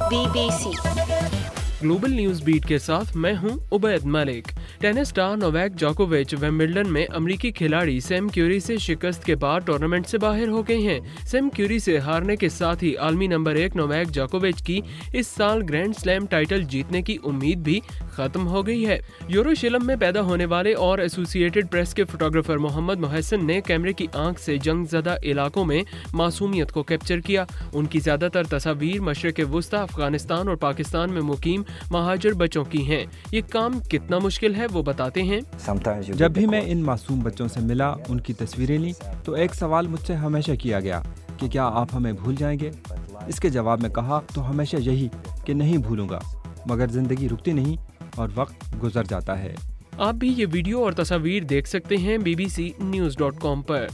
BBC global news beat के साथ मैं हूं Ubaid Malik. Tennis star Novak जोकोविच विंबलडन में अमेरिकी खिलाड़ी सैम क्यूरी से शिकस्त के बाद टूर्नामेंट से बाहर हो गए हैं। सैम क्यूरी से हारने के साथ ही आलमी नंबर 1 नोवाक जोकोविच की इस साल ग्रैंड स्लैम टाइटल जीतने की उम्मीद भी खत्म हो गई है। यरूशलेम में पैदा होने वाले और एसोसिएटेड प्रेस के फोटोग्राफर मोहम्मद मोहसिन ने कैमरे की आंख से जंगज़दा इलाकों में मासूमियत को कैप्चर किया। उनकी ज्यादातर तस्वीर मशरिक़ वुस्ता, अफगानिस्तान और पाकिस्तान में मुकीम महाजर बच्चों की हैं। ये काम कितना मुश्किल है वो बताते हैं। जब भी मैं इन मासूम बच्चों से मिला, उनकी तस्वीरें ली, तो एक सवाल मुझसे हमेशा किया गया कि क्या आप हमें भूल जाएंगे। इसके जवाब में कहा तो हमेशा यही कि नहीं भूलूंगा, मगर जिंदगी रुकती नहीं और वक्त गुजर जाता है। आप भी ये वीडियो और तस्वीर देख सकते हैं bbcnews.com पर।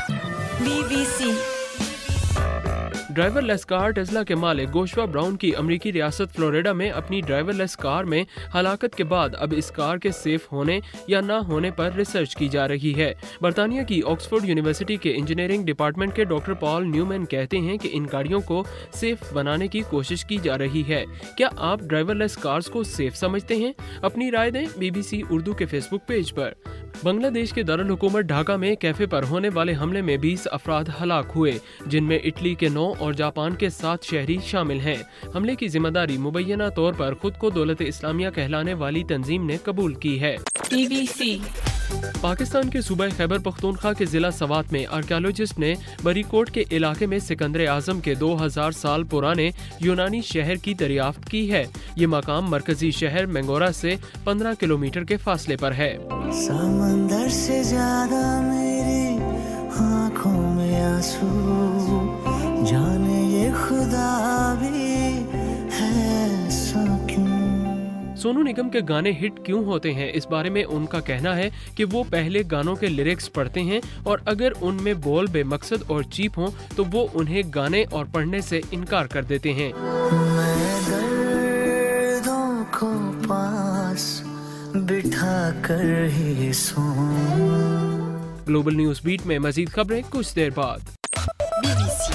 BBC ड्राइवरलेस कार टेस्ला के मालिक गोशवा ब्राउन की अमेरिकी रियासत फ्लोरिडा में अपनी ड्राइवरलेस कार में हलाकत के बाद अब इस कार के सेफ होने या ना होने पर रिसर्च की जा रही है। बरतानिया की ऑक्सफोर्ड यूनिवर्सिटी के इंजीनियरिंग डिपार्टमेंट के डॉक्टर पॉल न्यूमैन कहते हैं कि इन गाड़ियों को सेफ बनाने की कोशिश की जा रही है। क्या आप ड्राइवरलेस कार्स को सेफ समझते हैं? अपनी राय दें BBC उर्दू के फेसबुक पेज पर। बांग्लादेश के दारुल हुकूमत ढाका में कैफे पर होने वाले हमले में 20 अफराद हलाक हुए, जिनमें इटली के 9 और जापान के 7 शहरी शामिल हैं। हमले की जिम्मेदारी मुबैना तौर पर खुद को दौलत इस्लामिया कहलाने वाली तंजीम ने कबूल की है। BBC पाकिस्तान के सूबा खैबर पख्तूनख्वा के जिला सवात में आर्कियोलॉजिस्ट ने बरीकोट के इलाके में सिकंदर आजम के 2000 साल पुराने यूनानी शहर की दरियाफ्त की है। ये मकाम मरकजी शहर मैंगोरा से 15 किलोमीटर के फासले पर है। समंदर से ज्यादा मेरी आँखों में आंसू, जाने ये खुदा भी है ऐसा क्यों। सोनू निगम के गाने हिट क्यों होते हैं, इस बारे में उनका कहना है कि वो पहले गानों के लिरिक्स पढ़ते हैं और अगर उनमें बोल बेमकसद और चीप हों तो वो उन्हें गाने और पढ़ने से इनकार कर देते हैं। मैं दर्दों को पास बिठा कर ही सोऊं। ग्लोबल न्यूज बीट में मजीद खबरें कुछ देर बाद। BBC